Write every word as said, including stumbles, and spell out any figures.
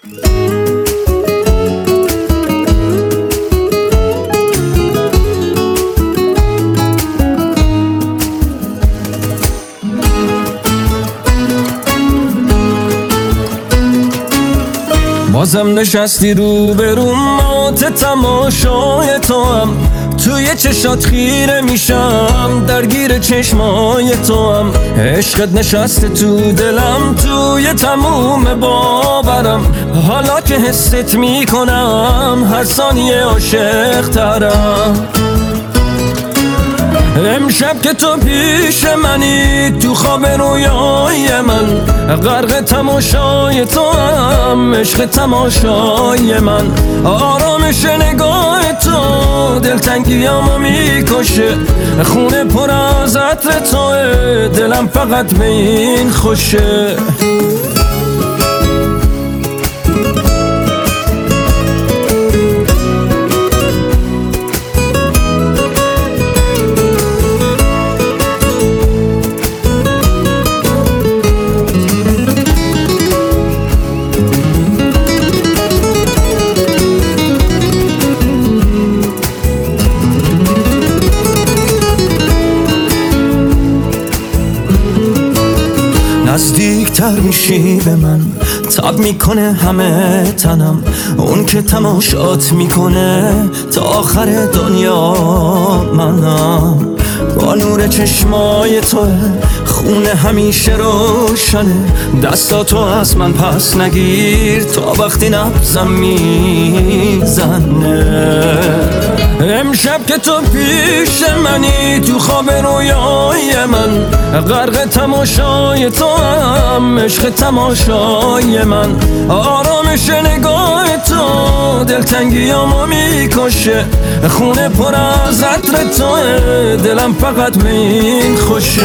بازم نشستی رو به رو مات تماشای تو هم، توی چشات خیره میشم درگیر چشمای تو هم. عشقت نشسته تو دلم توی تموم باورم، حالا که حست میکنم هر ثانیه عاشق ترم. امشب که تو پیش منی تو خواب رویای من، غرق تماشای تو هم عشق تماشای من. آرامش نگاه تو دلتنگیامو میکشه، خونه پر از عطر توه دلم فقط به این خوشه. نزدیکتر میشی به من، تاب میکنه همه تنم، اون که تماشات میکنه تا آخر دنیا منم. با نور چشمای توه خونه همیشه روشنه، دستاتو از من پس نگیر تا وقتی نبزم میزنه. امشب که تو پیش منی تو خواب رویای من، غرق تماشای تو هم عشق تماشای من. آرامش نگاه تو دلتنگیامو میکشه، خونه پر از عطر توه دلم فقط به این خوشه.